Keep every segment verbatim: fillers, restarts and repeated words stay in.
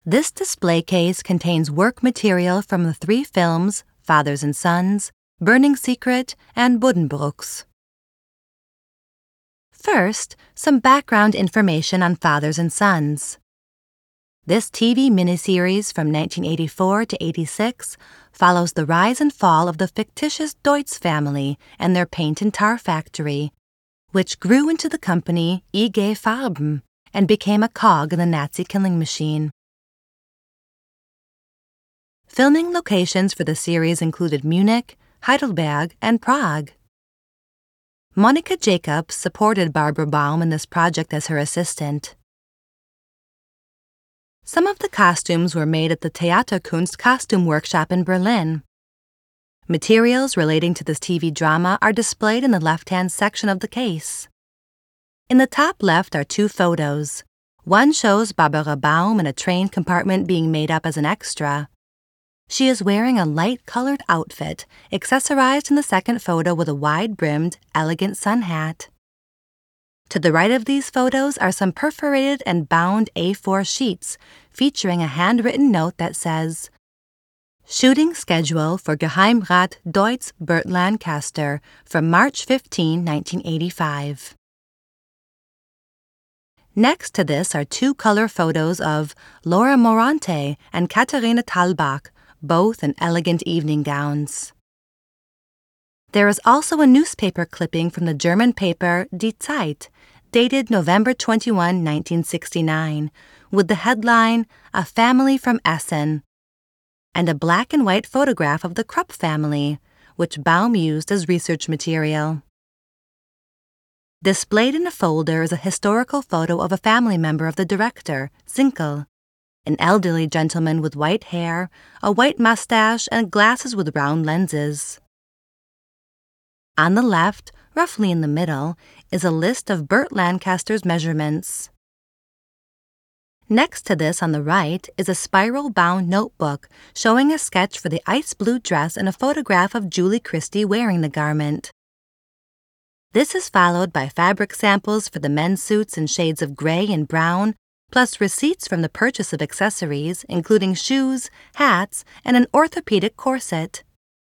This display case contains work material from the three films Fathers and Sons, Burning Secret, and Buddenbrooks. First, some background information on Fathers and Sons. This T V miniseries from nineteen eighty-four to eighty-six follows the rise and fall of the fictitious Deutz family and their paint and tar factory, which grew into the company I G Farben and became a cog in the Nazi killing machine. Filming locations for the series included Munich, Heidelberg, and Prague. Monika Jacobs supported Barbara Baum in this project as her assistant. Some of the costumes were made at the Theaterkunst costume workshop in Berlin. Materials relating to this T V drama are displayed in the left-hand section of the case. In the top left are two photos. One shows Barbara Baum in a train compartment being made up as an extra. She is wearing a light-colored outfit, accessorized in the second photo with a wide-brimmed, elegant sun hat. To the right of these photos are some perforated and bound A four sheets featuring a handwritten note that says, "Shooting schedule for Geheimrat Deutz Burt Lancaster from March fifteenth, nineteen eighty-five. Next to this are two color photos of Laura Morante and Katharina Thalbach, both in elegant evening gowns. There is also a newspaper clipping from the German paper Die Zeit, dated November twenty-first, nineteen sixty-nine, with the headline, "A Family from Essen," and a black and white photograph of the Krupp family, which Baum used as research material. Displayed in a folder is a historical photo of a family member of the director, Zinkel, an elderly gentleman with white hair, a white mustache, and glasses with round lenses. On the left, roughly in the middle, is a list of Burt Lancaster's measurements. Next to this on the right is a spiral-bound notebook showing a sketch for the ice blue dress and a photograph of Julie Christie wearing the garment. This is followed by fabric samples for the men's suits in shades of gray and brown, plus receipts from the purchase of accessories, including shoes, hats, and an orthopedic corset.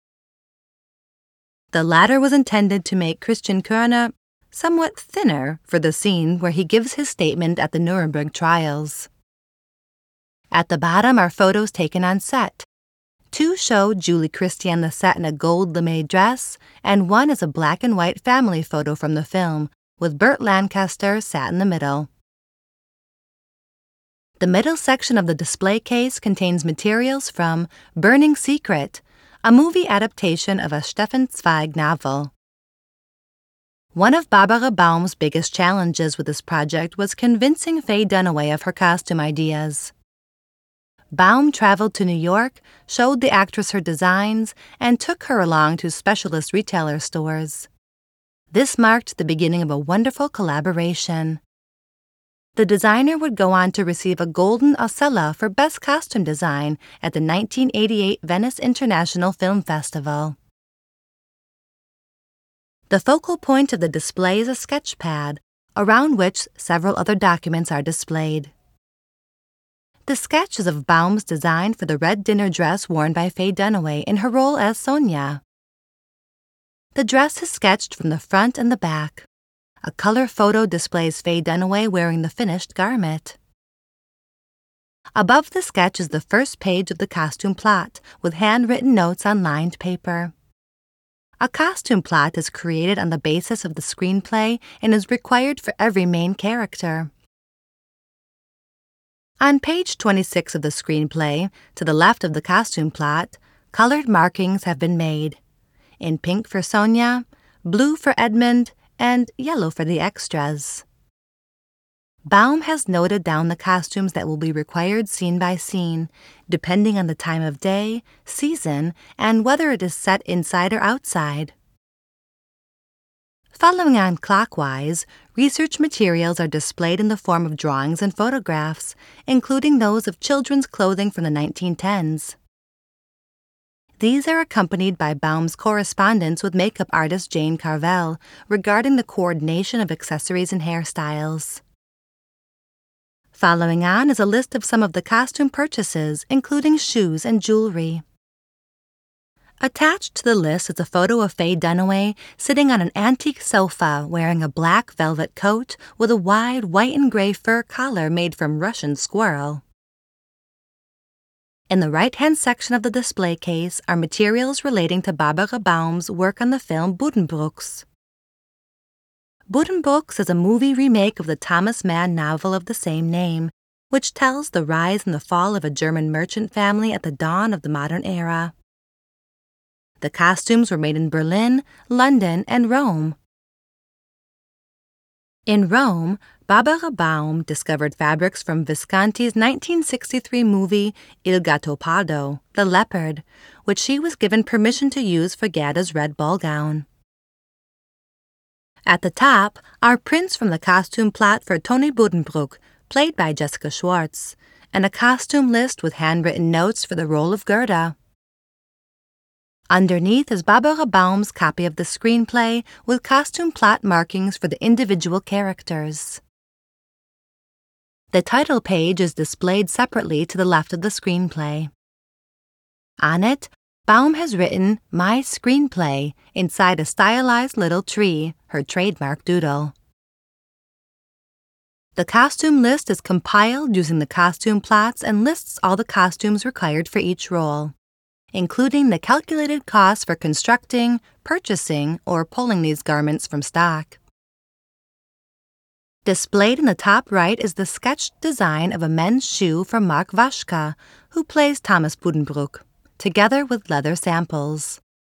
The latter was intended to make Christian Körner somewhat thinner for the scene where he gives his statement at the Nuremberg trials. At the bottom are photos taken on set. Two show Julie Christie on the set in a gold lame dress, and one is a black and white family photo from the film, with Burt Lancaster sat in the middle. The middle section of the display case contains materials from Burning Secret, a movie adaptation of a Stefan Zweig novel. One of Barbara Baum's biggest challenges with this project was convincing Faye Dunaway of her costume ideas. Baum traveled to New York, showed the actress her designs, and took her along to specialist retailer stores. This marked the beginning of a wonderful collaboration. The designer would go on to receive a Golden Osella for Best Costume Design at the nineteen eighty-eight Venice International Film Festival. The focal point of the display is a sketch pad, around which several other documents are displayed. The sketch is of Baum's design for the red dinner dress worn by Faye Dunaway in her role as Sonia. The dress is sketched from the front and the back. A color photo displays Faye Dunaway wearing the finished garment. Above the sketch is the first page of the costume plot, with handwritten notes on lined paper. A costume plot is created on the basis of the screenplay and is required for every main character. On page twenty-six of the screenplay, to the left of the costume plot, colored markings have been made. In pink for Sonia, blue for Edmund, and yellow for the extras. Baum has noted down the costumes that will be required scene by scene, depending on the time of day, season, and whether it is set inside or outside. Following on clockwise, research materials are displayed in the form of drawings and photographs, including those of children's clothing from the nineteen tens. These are accompanied by Baum's correspondence with makeup artist Jane Carvell regarding the coordination of accessories and hairstyles. Following on is a list of some of the costume purchases, including shoes and jewelry. Attached to the list is a photo of Faye Dunaway sitting on an antique sofa wearing a black velvet coat with a wide white and gray fur collar made from Russian squirrel. In the right-hand section of the display case are materials relating to Barbara Baum's work on the film Buddenbrooks. Buddenbrooks is a movie remake of the Thomas Mann novel of the same name, which tells the rise and the fall of a German merchant family at the dawn of the modern era. The costumes were made in Berlin, London, and Rome. In Rome, Barbara Baum discovered fabrics from Visconti's nineteen sixty-three movie Il Gattopardo, The Leopard, which she was given permission to use for Gerda's red ball gown. At the top are prints from the costume plot for Toni Buddenbrook, played by Jessica Schwartz, and a costume list with handwritten notes for the role of Gerda. Underneath is Barbara Baum's copy of the screenplay with costume plot markings for the individual characters. The title page is displayed separately to the left of the screenplay. On it, Baum has written My Screenplay inside a stylized little tree, her trademark doodle. The costume list is compiled using the costume plots and lists all the costumes required for each role, including the calculated costs for constructing, purchasing, or pulling these garments from stock. Displayed in the top right is the sketched design of a men's shoe from Mark Waschka, who plays Thomas Buddenbrook, together with leather samples.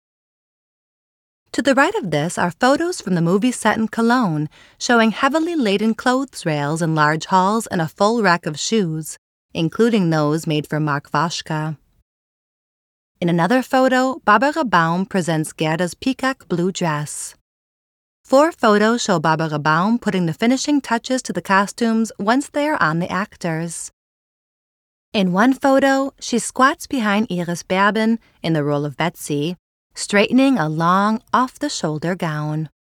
To the right of this are photos from the movie set in Cologne, showing heavily laden clothes rails in large halls and a full rack of shoes, including those made for Mark Waschka. In another photo, Barbara Baum presents Gerda's peacock blue dress. Four photos show Barbara Baum putting the finishing touches to the costumes once they are on the actors. In one photo, she squats behind Iris Berben in the role of Betsy, straightening a long, off-the-shoulder gown.